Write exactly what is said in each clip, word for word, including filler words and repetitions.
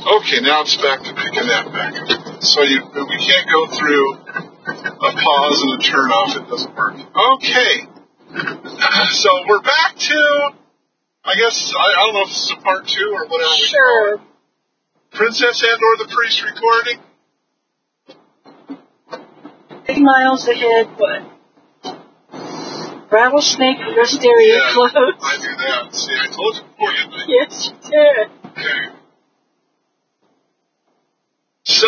Okay, now it's back to picking that back up. So you, we can't go through a pause and a turn off. It doesn't work. Okay. So we're back to, I guess, I, I don't know if this is a part two or whatever we Sure. call it. Princess and or the Priest recording. Big miles ahead, but rattlesnake wisteria Yeah, close. I do that. See, I told you before, didn't I? Yes, you did. Okay. So,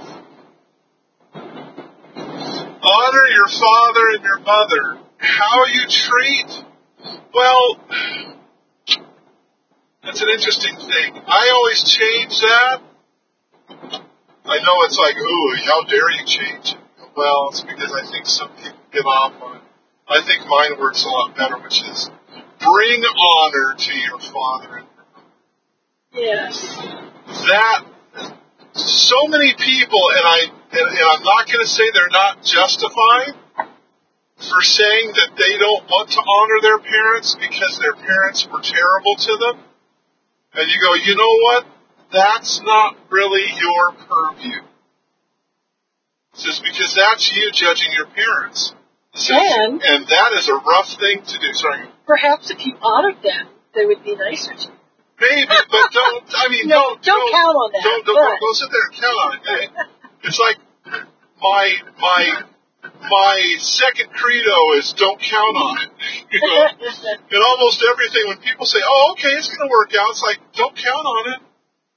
honor your father and your mother. How you treat, well, that's an interesting thing. I always change that. I know it's like, ooh, how dare you change it? Well, it's because I think some people give off on it. I think mine works a lot better, which is bring honor to your father and your mother. Yes. That, so many people, and, I, and, and I'm not going to say they're not justified for saying that they don't want to honor their parents because their parents were terrible to them. And you go, you know what? That's not really your purview. It's just because that's you judging your parents. So, And, and that is a rough thing to do. Sorry. perhaps if you honored them, they would be nicer to you. Maybe, but don't, I mean, No, don't, don't don't count on that, Don't, don't, but- don't, don't sit there and count on it. Hey, it's like my, my, my second credo is don't count on it. You know? In almost everything, when people say, oh, okay, it's going to work out, it's like, don't count on it.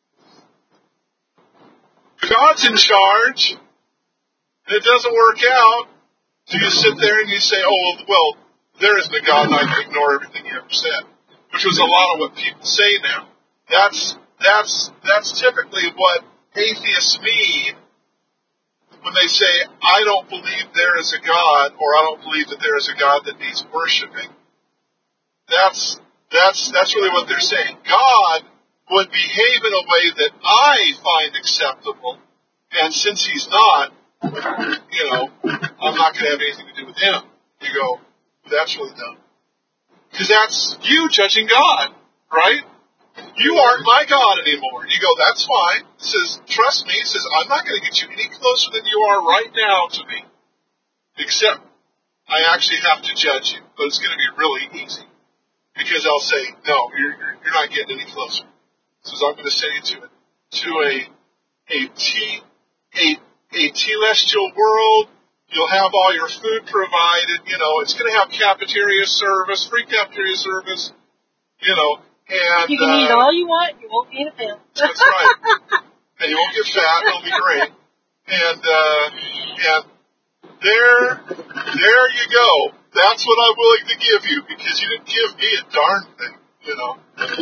God's in charge, and it doesn't work out, do you sit there and you say, oh, well, there isn't a God, and I can ignore everything you ever said, which was a lot of what people say now. That's that's that's typically what atheists mean when they say, I don't believe there is a God, or I don't believe that there is a God that needs worshiping. That's that's that's really what they're saying. God would behave in a way that I find acceptable, and since he's not, you know, I'm not going to have anything to do with him. You go, that's really dumb. Because that's you judging God, right? You aren't my God anymore. You go, that's fine. He says, trust me. He says, I'm not going to get you any closer than you are right now to me. Except I actually have to judge you. But it's going to be really easy. Because I'll say, no, you're, you're, you're not getting any closer. He says, I'm going to send you to, to a, a, t, a, a celestial world. You'll have all your food provided. You know, it's going to have cafeteria service, free cafeteria service, you know. And, you can uh, eat all you want, you won't be a fan. That's right. And you won't get fat, it'll be great. And, uh, and there, there you go. That's what I'm willing to give you, because you didn't give me a darn thing, you know.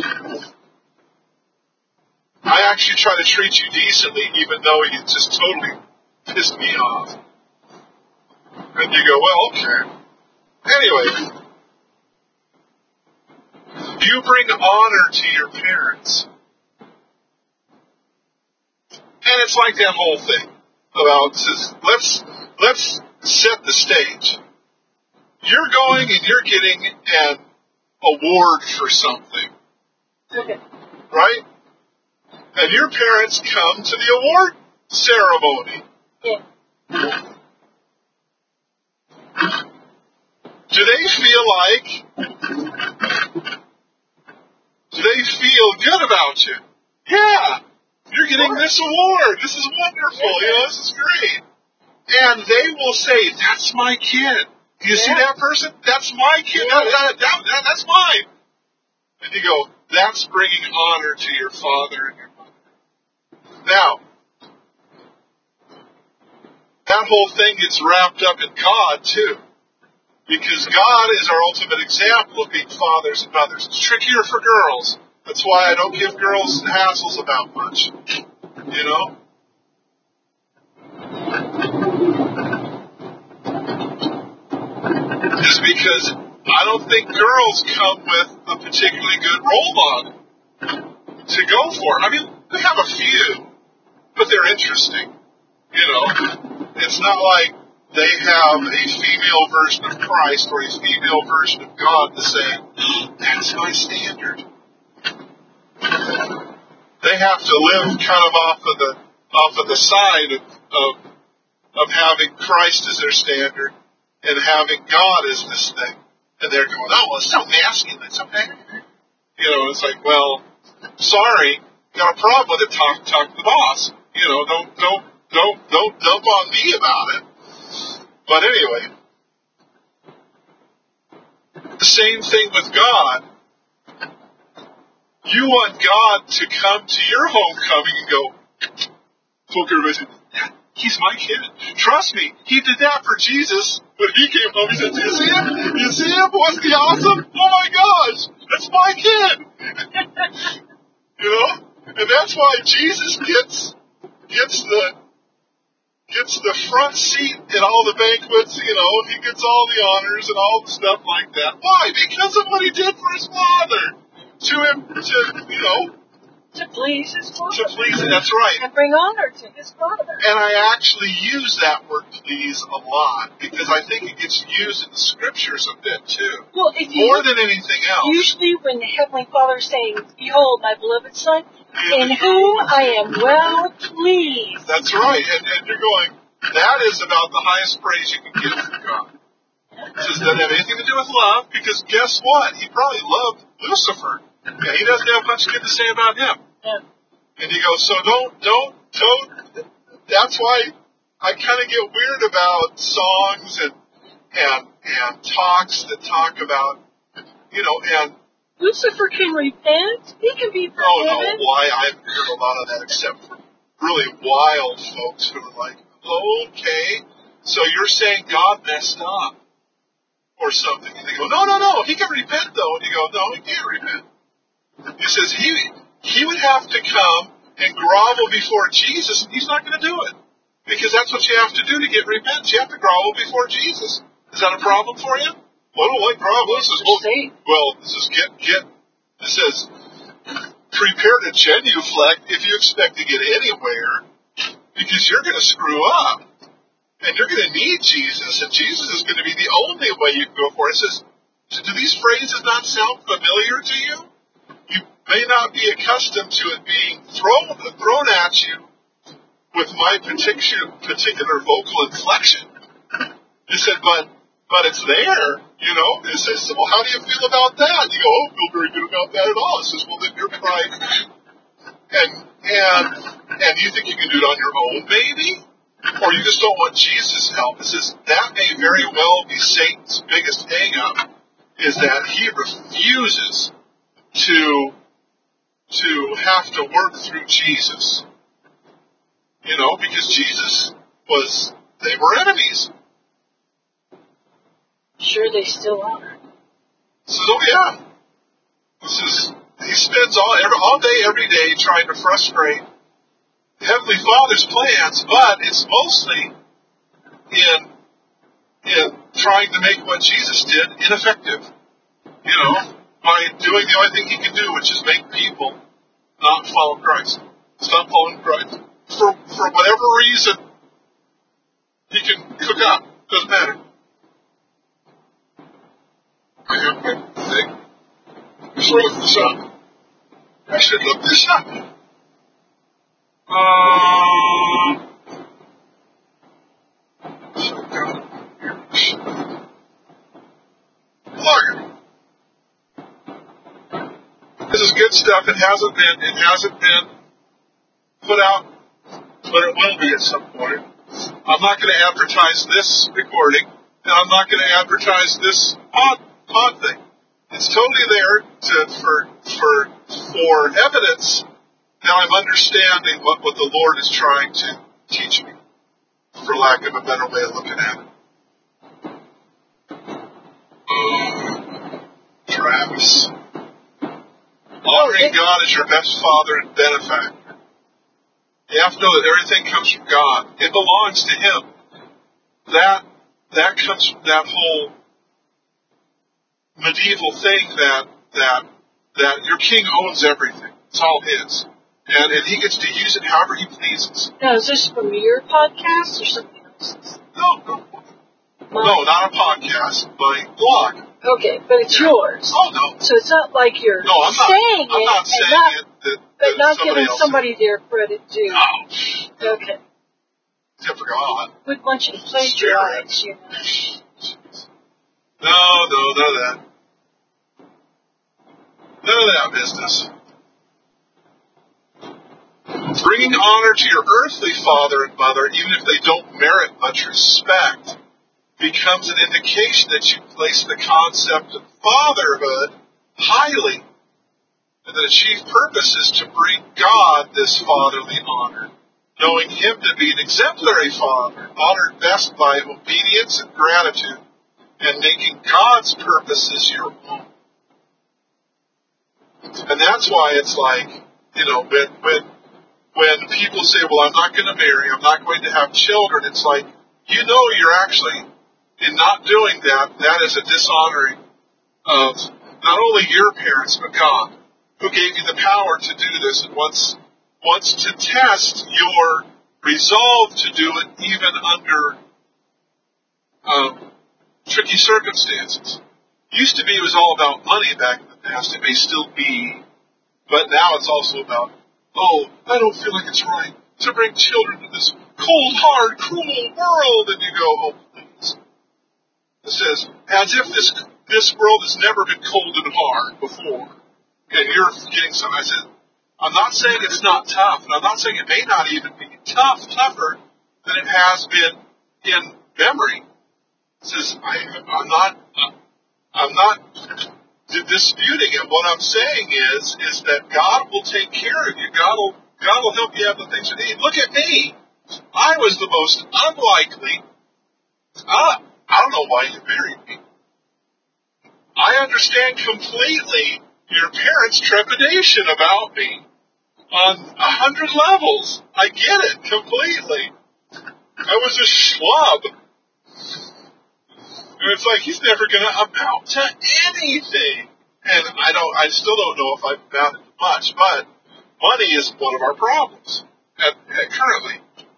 I actually try to treat you decently, even though you just totally pissed me off. And you go, well, okay. Anyway, you bring honor to your parents. And it's like that whole thing about, says, let's, let's set the stage. You're going and you're getting an award for something. Okay. Right? And your parents come to the award ceremony. Yeah. Do they feel like, do they feel good about you? Yeah. You're getting this award. This is wonderful. You know, this is great. And they will say, that's my kid. Do you yeah. see that person? That's my kid. Yeah. That, that, that, that's mine. And you go, that's bringing honor to your father and your mother. Now, that whole thing gets wrapped up in God, too. Because God is our ultimate example of being fathers and mothers. It's trickier for girls. That's why I don't give girls hassles about much. You know? Just because I don't think girls come with a particularly good role model to go for. I mean, they have a few, but they're interesting. You know? It's not like they have a female version of Christ or a female version of God to say, that's my standard. They have to live kind of off of the off of the side of of, of having Christ as their standard and having God as this thing. And they're going, oh, well, it's so masculine. It's so masculine. You know, it's like, well, sorry, got a problem with it. Talk, talk to the boss. You know, don't, don't, don't, don't dump on me about it. But anyway, the same thing with God. You want God to come to your homecoming and go, look at everybody, he's my kid. Trust me, he did that for Jesus. When he came home, he said, you see him? You see him? Wasn't he awesome? Oh my gosh, that's my kid. You know? And that's why Jesus gets gets the gets the front seat in all the banquets, you know, he gets all the honors and all the stuff like that. Why? Because of what he did for his Father. To him, to, you know, to please his Father. To please, that's right. And bring honor to his Father. And I actually use that word please a lot because I think it gets used in the scriptures a bit too. Well, if you More look, than anything else. Usually when the Heavenly Father is saying, behold, my beloved Son, in whom I am well pleased. That's right. And, and you're going, that is about the highest praise you can give from God. This doesn't have anything to do with love because guess what? He probably loved Lucifer. And he doesn't have much good to say about him. Yeah. And he goes, so don't, don't, don't, that's why I kind of get weird about songs and, and, and talks that talk about, you know, and. Lucifer can repent. He can be forgiven. Oh, no, why? I haven't heard a lot of that except from really wild folks who are like, okay, so you're saying God messed up or something. And they go, no, no, no, he can repent though. And you go, no, he can't repent. He says he he would have to come and grovel before Jesus, and he's not going to do it. Because that's what you have to do to get repentance. You have to grovel before Jesus. Is that a problem for you? Well, I don't like grovel. This is, well, well, this is get, get, it says, prepare to genuflect if you expect to get anywhere, because you're going to screw up. And you're going to need Jesus, and Jesus is going to be the only way you can go for it. It says, do these phrases not sound familiar to you? You may not be accustomed to it being thrown thrown at you with my particular particular vocal inflection. He said, but but it's there, you know. He says, well, how do you feel about that? You go, oh, I don't feel very good about that at all. He says, well, then you're pride, and and and you think you can do it on your own, maybe, or you just don't want Jesus' help. It says that may very well be Satan's biggest hang-up, is that he refuses to to have to work through Jesus. You know, because Jesus was, they were enemies. Sure, they still are. So, yeah. This is, he spends all, every, all day, every day trying to frustrate Heavenly Father's plans, but it's mostly in, in trying to make what Jesus did ineffective. You know, by doing the only thing he can do, which is make people not follow Christ. Stop following Christ. For for whatever reason he can cook up. Doesn't matter. I have my thing. I should look this up. I should look this up. Um, so down here. This is good stuff. It hasn't been, it hasn't been put out, but it will be at some point. I'm not going to advertise this recording, and I'm not going to advertise this pod, pod thing. It's totally there to, for, for, for evidence. Now I'm understanding what, what the Lord is trying to teach me, for lack of a better way of looking at it. Oh, Travis. Honoring God as your best father and benefactor. You have to know that everything comes from God. It belongs to Him. That that comes from that whole medieval thing that that that your king owns everything. It's all his. And, and he gets to use it however he pleases. Now, is this from your podcast or something else's? No, no. No, not a podcast. My blog. Okay, but it's yeah. yours. Oh, no. So it's not like you're no, I'm not, saying I'm it. not saying not, it that, but credit Not somebody giving else. somebody their credit due. Oh, Okay. except for God. Good bunch of plagiarists, you know. No, no, none of that. None of that business. Bringing honor to your earthly father and mother, even if they don't merit much respect, becomes an indication that you place the concept of fatherhood highly, and the chief purpose is to bring God this fatherly honor, knowing Him to be an exemplary father, honored best by obedience and gratitude, and making God's purposes your own. And that's why it's like, you know, when when when people say, well, I'm not going to marry, I'm not going to have children, it's like, you know, you're actually, in not doing that, that is a dishonoring of not only your parents, but God, who gave you the power to do this and wants, wants to test your resolve to do it even under um, tricky circumstances. Used to be it was all about money back in the past. It may still be, but now it's also about, oh, I don't feel like it's right to bring children to this cold, hard, cruel world. And you go, oh, please. It says, as if this this world has never been cold and hard before. And you're getting some. I said, I'm not saying it's not tough, and I'm not saying it may not even be tough, tougher than it has been in memory. It says, I, I'm not, I'm not disputing it. What I'm saying is, is that God will take care of you. God will, God will help you have the things you need. Look at me. I was the most unlikely. Uh, I don't know why you married me. I understand completely your parents' trepidation about me on a hundred levels. I get it completely. I was a schlub. And it's like, he's never going to amount to anything. And I don't, I still don't know if I've amounted to much, but money is one of our problems at, at currently.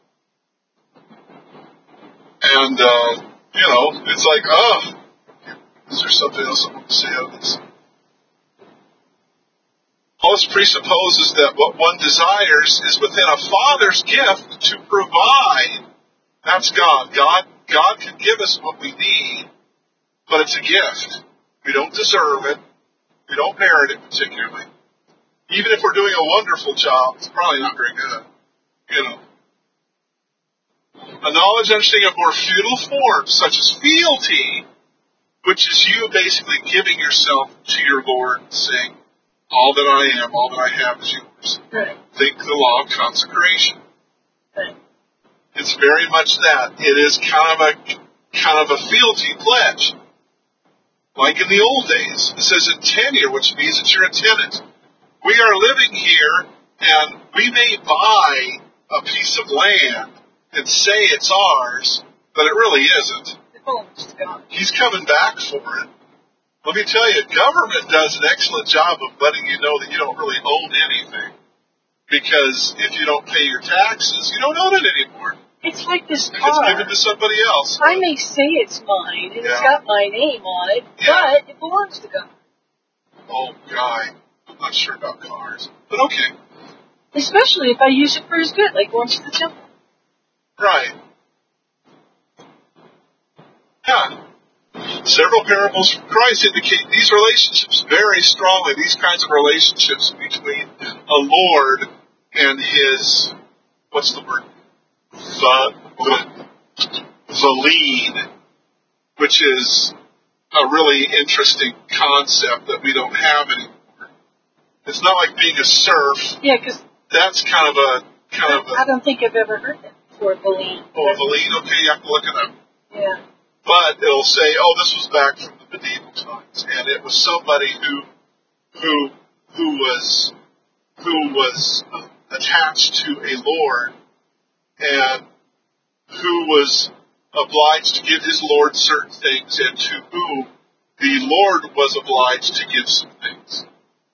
And, uh, you know, it's like, oh, is there something else I want to say on this? Most presupposes that what one desires is within a father's gift to provide. That's God. God, God can give us what we need, but it's a gift. We don't deserve it. We don't merit it particularly. Even if we're doing a wonderful job, it's probably not very good. You know. A knowledge understanding of more futile forms, such as fealty, which is you basically giving yourself to your Lord and saying, all that I am, all that I have is yours. Right. Think the law of consecration. Right. It's very much that. It is kind of a kind of a fealty pledge. Like in the old days. It says in tenure, which means that you're a tenant. We are living here, and we may buy a piece of land and say it's ours, but it really isn't. It belongs to God. He's coming back for it. Let me tell you, government does an excellent job of letting you know that you don't really own anything. Because if you don't pay your taxes, you don't own it anymore. It's like this car. It's given to somebody else. I may say it's mine, and Yeah. it's got my name on it, Yeah. but it belongs to God. Oh, guy. I'm not sure about cars. But okay. Especially if I use it for His good, like going to the temple. Right. Yeah. Several parables from Christ indicate these relationships very strongly, these kinds of relationships between a Lord and his, what's the word? The, the lead, which is a really interesting concept that we don't have anymore. It's not like being a serf. Yeah, because that's kind of a, kind I, of a, I don't think I've ever heard that before, Valine. oh, the lead, okay, you have to look it up. Yeah. But it'll say, oh, this was back from the medieval times, and it was somebody who, who, who was, who was attached to a lord, and who was obliged to give his lord certain things, and to whom the lord was obliged to give some things.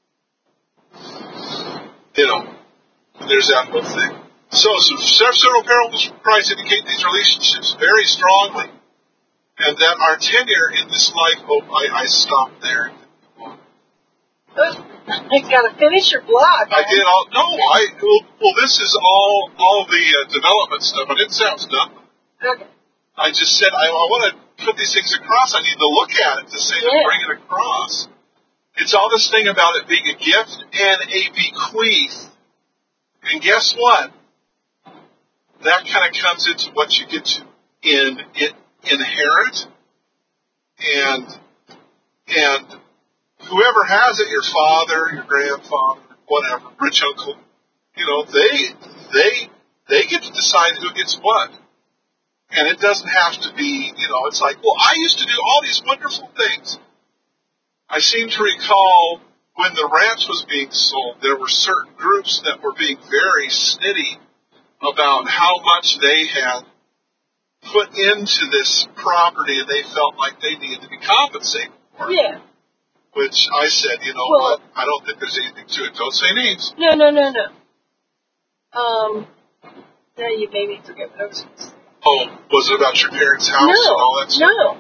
You know, there's that whole thing. So, so several parables from Christ indicate these relationships very strongly. And that our tenure in this life, oh, I, I stopped there. Good. You gotta finish your blog. I did all, no, I, well, well this is all, all the uh, development stuff. I didn't say I was done. Okay. I just said, I, I want to put these things across. I need to look at it to say, Yeah. to bring it across. It's all this thing about it being a gift and a bequeath. And guess what? That kind of comes into what you get to in, in, inherit. And, and whoever has it, your father, your grandfather, whatever, rich uncle, you know, they, they, they get to decide who gets what. And it doesn't have to be, you know, it's like, well, I used to do all these wonderful things. I seem to recall when the ranch was being sold, there were certain groups that were being very snitty about how much they had put into this property and they felt like they needed to be compensated for it. Yeah. Which I said, you know Well, what, I don't think there's anything to it. Don't say names. No, no, no, no. Um, now you made me forget what I was going to say. Oh, was it about your parents' house no, and all that stuff? No.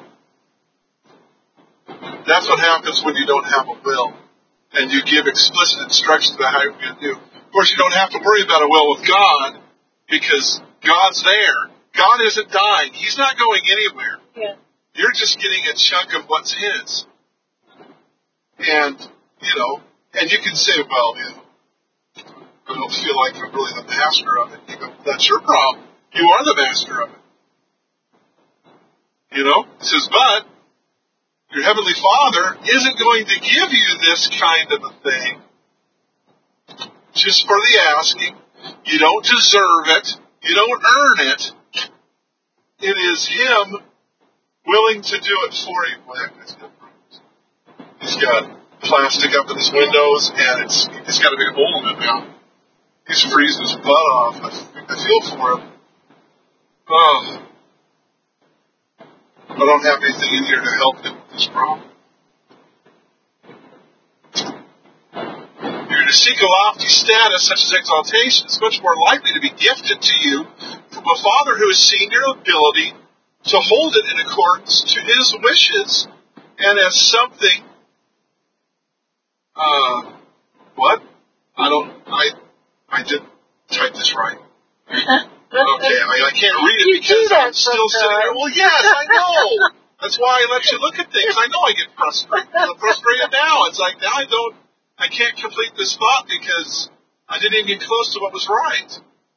That's what happens when you don't have a will and you give explicit instructions about how you're going to do. Of course, you don't have to worry about a will with God because God's there. God isn't dying. He's not going anywhere. Yeah. You're just getting a chunk of what's His. And, you know, and you can say, well, you know, I don't feel like I'm really the master of it. You go, that's your problem. You are the master of it. You know? He says, but your Heavenly Father isn't going to give you this kind of a thing just for the asking. You don't deserve it. You don't earn it. It is Him willing to do it for you. Well, that guy's got problems. He's got plastic up in his windows, and it's it's got a big hole in it now. He's freezing his butt off. I, I feel for him. Oh. I don't have anything in here to help him with this problem. You're to seek a lofty status, such as exaltation, is much more likely to be gifted to you from a Father who has seen your ability to hold it in accordance to His wishes and as something. Uh, what? I don't. I I didn't type this right. Okay, I, I can't read it You because do that I'm still sitting here. Well, yes, I know. That's why I let you look at things. I know I get frustrated. I'm frustrated now. It's like now I don't. I can't complete this thought because I didn't even get close to what was right.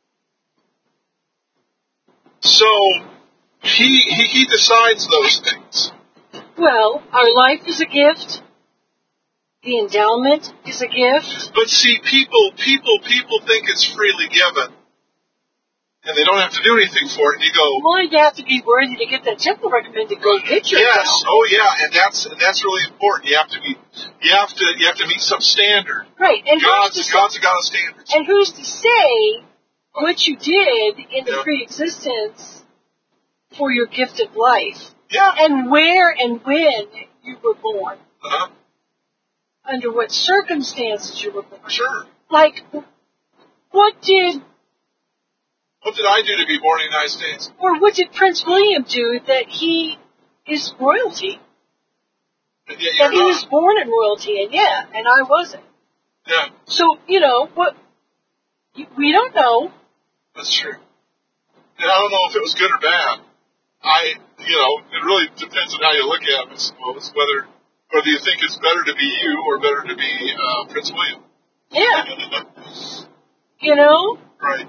So he he, he decides those things. Well, our life is a gift. The endowment is a gift. But see, people, people, people think it's freely given. And they don't have to do anything for it. And you go, Well, you have to be worthy to get that temple recommend to go get your yes, endowment. oh yeah, and that's and that's really important. You have to be, you have to, you have to meet some standard. Right, and God's who's to God's say, a God of standards. and who's to say what you did in the Yeah. pre-existence for your gift of life, Yeah. and where and when you were born, Uh-huh. under what circumstances you were born. Sure. Like, what did What did I do to be born in the United States? or what did Prince William do that he is royalty? And yet That you're he was not. born in royalty, and yeah, and I wasn't. Yeah, So, you know, what, we don't know. that's true. And I don't know if it was good or bad. I, you know, it really depends on how you look at it, I suppose. Whether whether you think it's better to be you or better to be uh, Prince William. Yeah. You know? Right.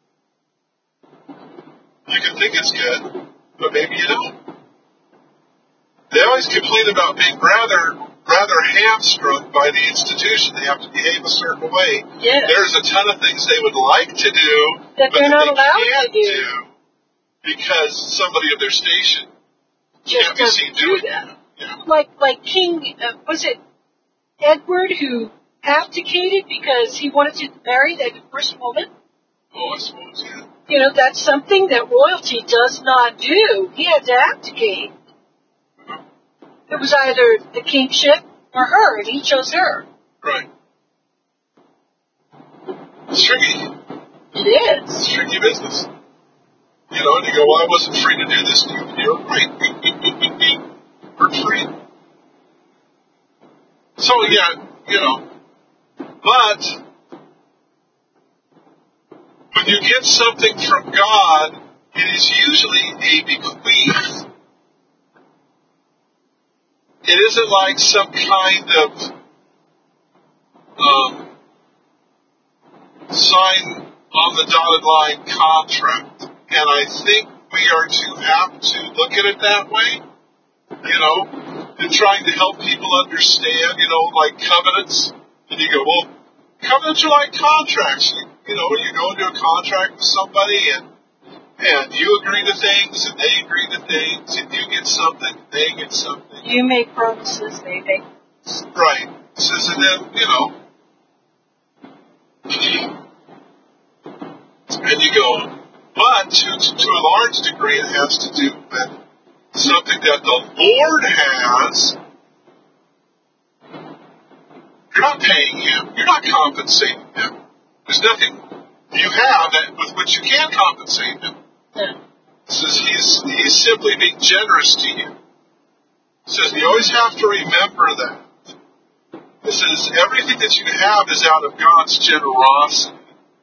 You can think it's good, but maybe you don't. They always complain about being rather rather hamstrung by the institution. They have to behave a certain way. Yeah. There's a ton of things they would like to do, That but they're that not they allowed can't to do. because somebody of their station Just can't be doesn't seen do doing that. that. Yeah. Like, like King, uh, was it Edward who abdicated because he wanted to marry that first woman? Oh, I suppose, yeah. You know, that's something that royalty does not do. He had to abdicate. It was either the kingship or her, and he chose her. Right. It's tricky. It is. It's tricky business. You know, and you go, well, I wasn't free to do this. And you're right. We're free. So, yeah, you know, But when you get something from God, it is usually a bequeath. It isn't like some kind of um, sign on the dotted line contract. And I think we are to have to look at it that way, you know, and trying to help people understand, you know, like covenants. And you go, well, covenants are like contracts. You, you know, you go into a contract with somebody and and you agree to things and they agree to things and you get something, they get something. You make promises, they make promises. Right. It says, and then, you know, and you go, but to, to a large degree it has to do with something that the Lord has. You're not paying him. You're not compensating him. There's nothing you have that, with which you can compensate him. Yeah. It says he's, he's simply being generous to you. It says you always have to remember that. It says everything that you have is out of God's generosity.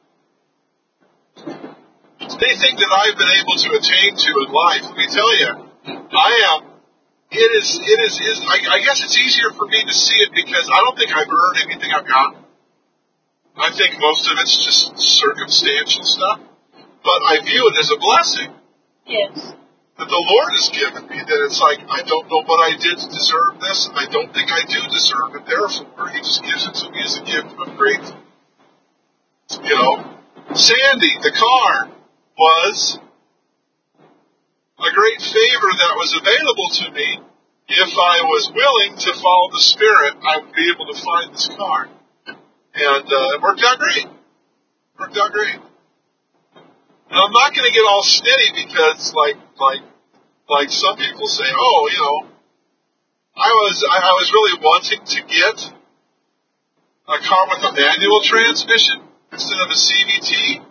Anything that I've been able to attain to in life, let me tell you, I am, it is, it is, is I, I guess it's easier for me to see it because I don't think I've earned anything I've gotten. I think most of it's just circumstantial stuff. But I view it as a blessing. Yes. That the Lord has given me. That it's like, I don't know what I did to deserve this, and I don't think I do deserve it. Therefore, He just gives it to me as a gift. I'm grateful. You know, Sandy, the car, was a great favor that was available to me. If I was willing to follow the Spirit, I would be able to find this car. And uh, it worked out great. Worked out great. And I'm not going to get all snitty because, like, like, like some people say, oh, you know, I was, I, I was really wanting to get a car with a manual transmission instead of a C V T.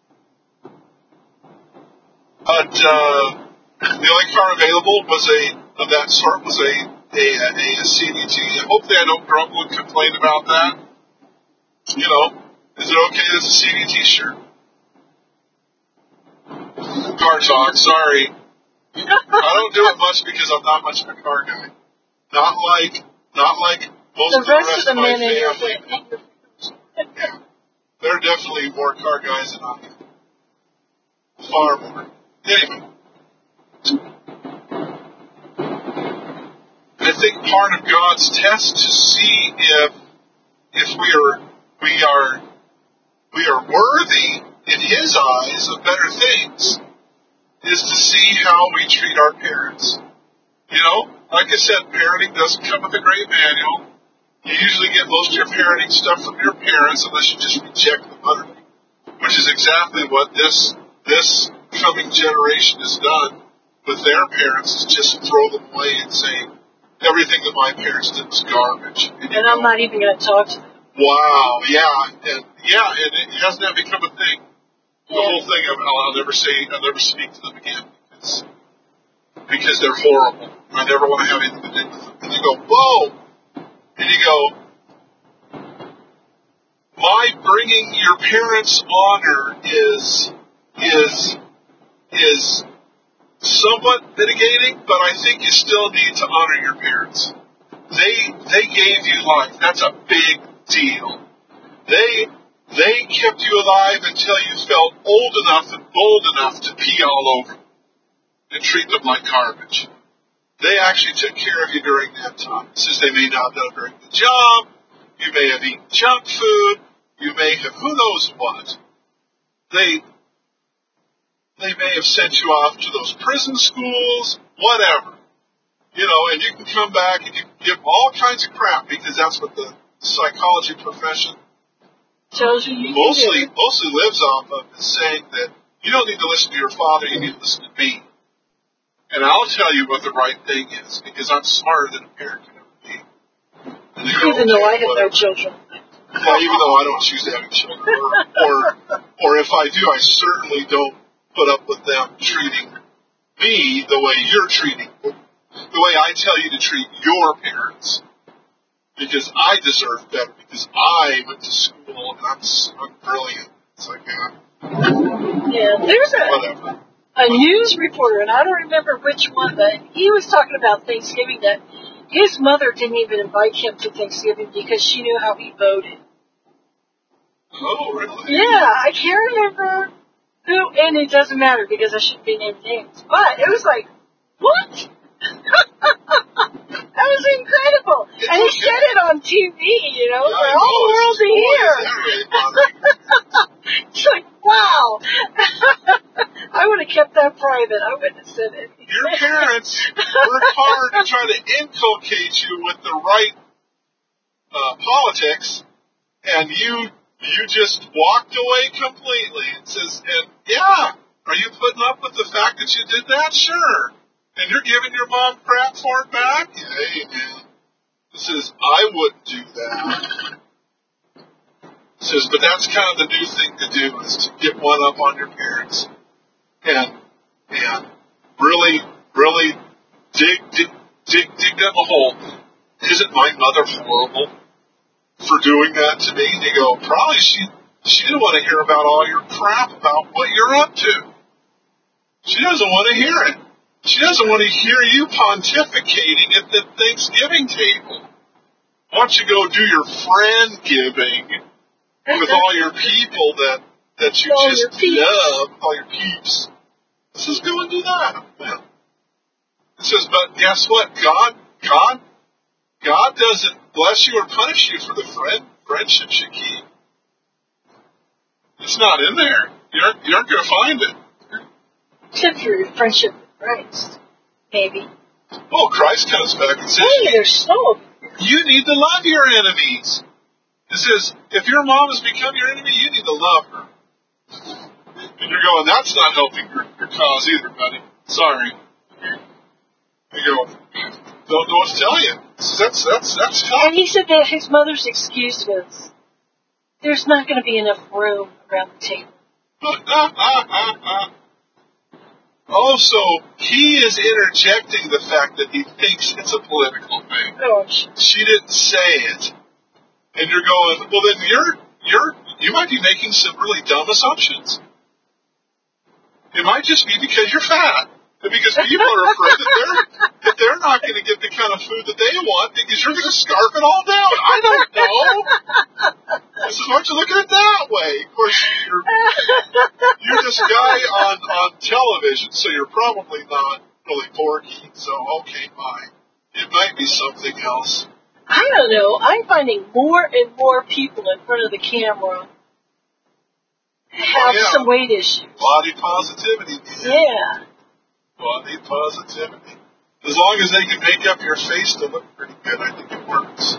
But uh, the only car available was a of that sort was a a, a, a C V T. And hopefully, I don't grumble and complain about that. You know, is it okay as a C V T? Sure. Car talk, sorry. I don't do it much because I'm not much of a car guy. Not like, not like most the of the rest, rest of of the my men in your family. family. Yeah. There are definitely more car guys than I am. Far more. Anyway. I think part of God's test to see if, if we are, we are, we are worthy in His eyes of better things is to see how we treat our parents. You know, like I said, parenting doesn't come with a great manual. You usually get most of your parenting stuff from your parents unless you just reject them utterly, which is exactly what this this coming generation has done with their parents, is just throw them away and say, everything that my parents did was garbage. And, and I'm not even going to talk to them. Wow, yeah, and yeah, and it hasn't that become a thing? The Yeah. whole thing of, I'll never say, I'll never speak to them again because, because they're horrible. I never want to have anything to do with them. And you go, whoa! And you go, my bringing your parents honor is, is, is somewhat mitigating, but I think you still need to honor your parents. They, they gave you life. That's a big deal. They, They kept you alive until you felt old enough and bold enough to pee all over and treat them like garbage. They actually took care of you during that time. Since they may not have done a very good job, you may have eaten junk food, you may have who knows what. They they may have sent you off to those prison schools, whatever. You know, and you can come back and you can give all kinds of crap because that's what the psychology profession Tells you you mostly mostly lives off of, is saying that you don't need to listen to your father, you need to listen to me. And I'll tell you what the right thing is, because I'm smarter than a parent can ever be. And you go, even though I okay, have no whatever. children. Well, even though I don't choose to have children, or, or or if I do, I certainly don't put up with them treating me the way you're treating, the way I tell you to treat your parents. because I deserve better, because I went to school and I'm, I'm brilliant. It's like, yeah. Yeah, there's a, whatever. a news reporter, and I don't remember which one, but he was talking about Thanksgiving that his mother didn't even invite him to Thanksgiving because she knew how he voted. Oh, really? Yeah, I can't remember who, and it doesn't matter because I shouldn't be naming names. But it was like, what? That was incredible. It's and he okay. said it on T V, you know, Yeah, for I all the know. world to Boy, hear. is that really bothering. It's like, wow. I would have kept that private. I wouldn't have said it. Your parents worked hard to try to inculcate you with the right uh, politics, and you you just walked away completely. It says, and yeah, are you putting up with the fact that you did that? Sure. And you're giving your mom crap for it back? Yeah, you do. It says, I wouldn't do that. It says, but that's kind of the new thing to do, is to get one up on your parents. And, and really, really dig, dig, dig, dig down the hole. Isn't my mother horrible for doing that to me? And you go, probably she, she didn't want to hear about all your crap about what you're up to. She doesn't want to hear it. She doesn't want to hear you pontificating at the Thanksgiving table. Why don't you go do your friend giving with all your people that, that you all just love, all your peeps. It says, go and do that. Yeah. It says, but guess what? God, God, God doesn't bless you or punish you for the friend friendships you keep. It's not in there. You aren't, you aren't going to find it. Except for your friendship with Christ, maybe. Well, Christ comes back and says, hey, there's snow. You need to love your enemies. It says, if your mom has become your enemy, you need to love her. And you're going, that's not helping your, your cause either, buddy. Sorry. You go, don't know what to tell you. That's, that's, that's tough. And he said that his mother's excuse was, there's not going to be enough room around the table. Also, he is interjecting the fact that he thinks it's a political thing. Gosh. She didn't say it. And you're going, well, then you're, you're, you might be making some really dumb assumptions. It might just be because you're fat. And because people are afraid that they're, that they're not going to get the kind of food that they want because you're going to scarf it all down. I don't know. This is why don't you look at it that way. Of course, you're, you're this guy on, on television, so you're probably not really porky. So, okay, fine. It might be something else. I don't know. I'm finding more and more people in front of the camera have oh, yeah. some weight issues. Body positivity. Man. Yeah. Body positivity. As long as they can make up your face to look pretty good, I think it works.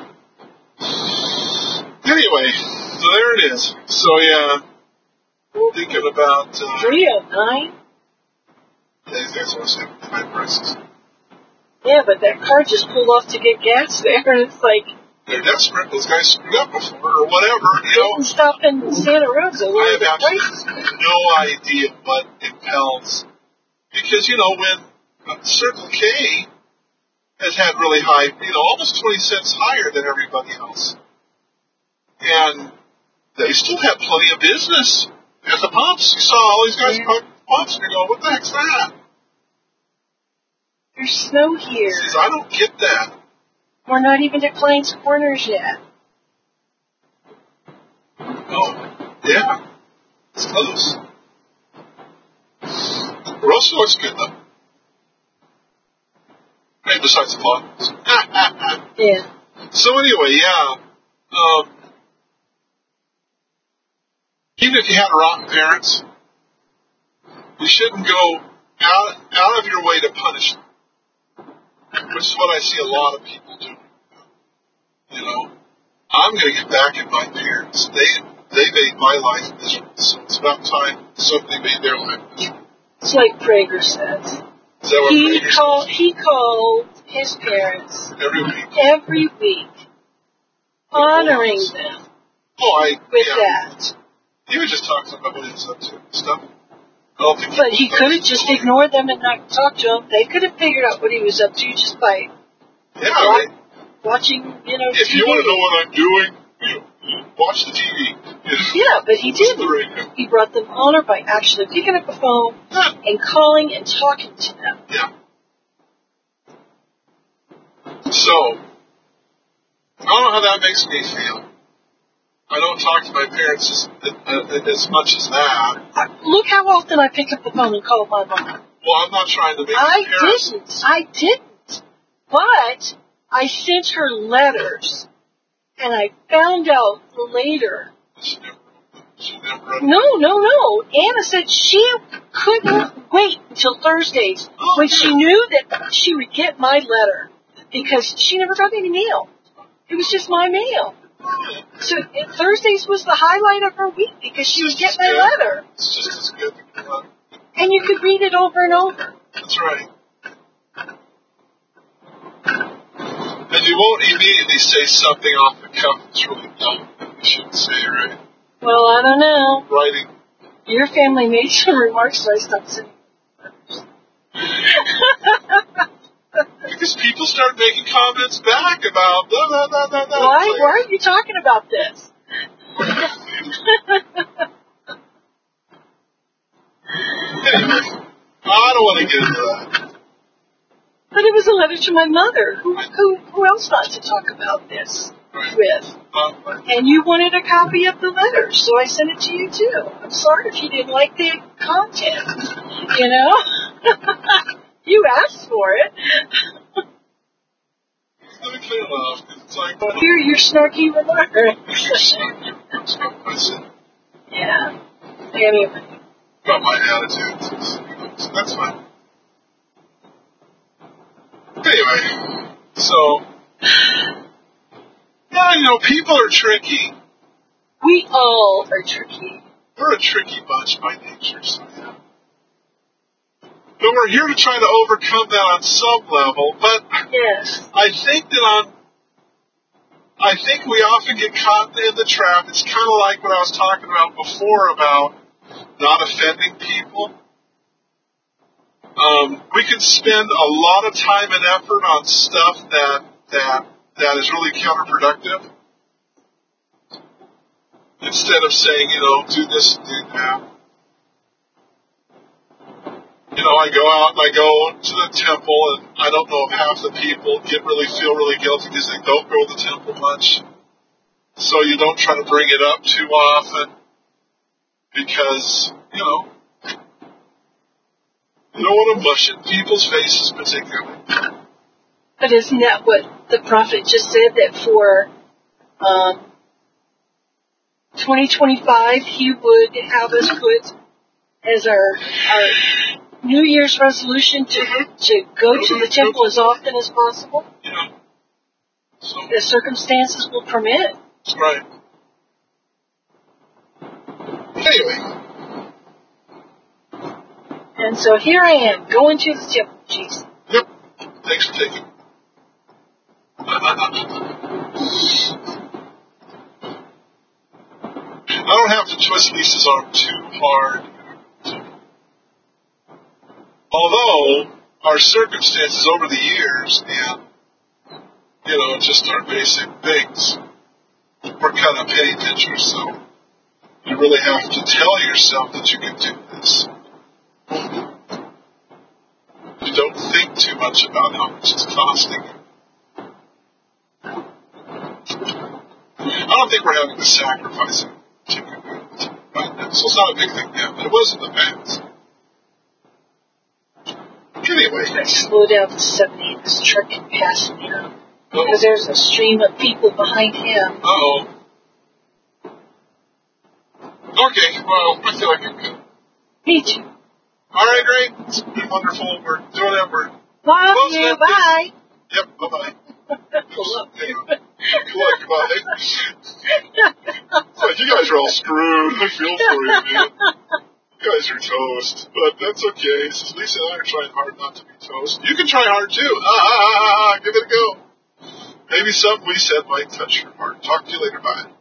Anyway, so there it is. So yeah, thinking about uh, three oh nine. These days, I was having high prices. Yeah, but that car just pulled off to get gas there, and it's like they're desperate. Those guys screwed up before, or whatever. You know, didn't stop in Santa Rosa. I have absolutely no idea what impels. Because, you know, when uh, Circle K has had really high, you know, almost twenty cents higher than everybody else. And they still have plenty of business at the pumps. You saw all these guys yeah. pumps, and you're going, what the heck's that? There's snow here. Says, I don't get that. We're not even at Klein's Corners yet. Oh, yeah. It's close. Rosa looks good, though. Maybe besides the potholes. Yeah. So anyway, yeah. Um, even if you had rotten parents, you shouldn't go out, out of your way to punish them. Which is what I see a lot of people do. You know, I'm going to get back at my parents. They they made my life miserable, so it's about time somebody made their life miserable. It's like Prager says. Is that what he Prager called says? he called his parents every week, every week, honoring them oh, I, with yeah. that. He was just talking about what he was up to and stuff. I don't think But he he could have just ignored them and not talked to them. They could have figured out what he was up to just by yeah, right. watching, you know, If T V. you want to know what I'm doing, you, you watch the T V. You know, Yeah, but he listen to didn't. the radio. He brought them honor by actually picking up the phone Yeah. and calling and talking to them. Yeah. So, I don't know how that makes me feel. I don't talk to my parents as, as, as much as that. I, look how often I picked up the phone and called my mom. Well, I'm not trying to make I comparisons. didn't. I didn't. But I sent her letters, and I found out later. She never, she never No, no, no. Anna said she couldn't wait until Thursdays Oh, when yeah. she knew that she would get my letter because she never got any mail. It was just my mail. So it, Thursdays was the highlight of her week because she would get my Yeah. letter. It's just as good. Uh, And you could read it over and over. That's right. And you won't immediately say something off the cuff that's really dumb that you shouldn't say, right? Well, I don't know. Writing. Your family made some remarks, so I stopped sending letters. Because people start making comments back about blah, blah, blah, blah, blah. Why? Like, Why are you talking about this? Anyway, I don't want to get into that. But it was a letter to my mother. Who who, who else not to talk about this Right. with? Uh, And you wanted a copy of the letter, so I sent it to you too. I'm sorry if you didn't like the content. You know? You asked for it. I can't laugh because it's like, Here, your snarky remarks. I said Yeah. Anyway. about my attitude. So that's fine. Anyway, so, yeah, you know, people are tricky. We all are tricky. We're a tricky bunch by nature, so yeah. But we're here to try to overcome that on some level. But Yes. I think that on, I think we often get caught in the trap. It's kind of like what I was talking about before about not offending people. Um, we can spend a lot of time and effort on stuff that that that is really counterproductive. Instead of saying, you know, do this and do that. You know, I go out and I go to the temple, and I don't know if half the people get really feel really guilty because they don't go to the temple much. So you don't try to bring it up too often because, you know, you don't want to mush in people's faces particularly. But isn't that what the prophet just said, that for um, twenty twenty-five he would have us put as our, our New Year's resolution to, to go to the temple as often as possible? Yeah. So, The circumstances will permit. that's right. Anyway, And so here I am, going to the temple, Jesus. yep. Thanks for taking it. I don't have to twist Lisa's arm too hard. Although, our circumstances over the years and, you know, just our basic things, we're kind of penny pinchers, so you really have to tell yourself that you can do this. You don't think too much about how much it's costing you. I don't think we're having to sacrifice it right now, so it's not a big thing yet, but it was in the past. Anyway, I slow down to seventy, this truck can pass me now. Because uh there's a stream of people behind him. oh. Okay, well, I feel like I'm good. Me too. All right, great. It's been wonderful. We're doing it. We're Love Close you. it. Bye. yep. Bye bye. Love you. Look, bye. It's like you guys are all screwed. I feel for you, man. You guys are toast, but that's okay. Since Lisa and I are trying hard not to be toast, you can try hard too. Ah, ah, ah, ah, give it a go. Maybe something we said might touch your heart. Talk to you later. Bye.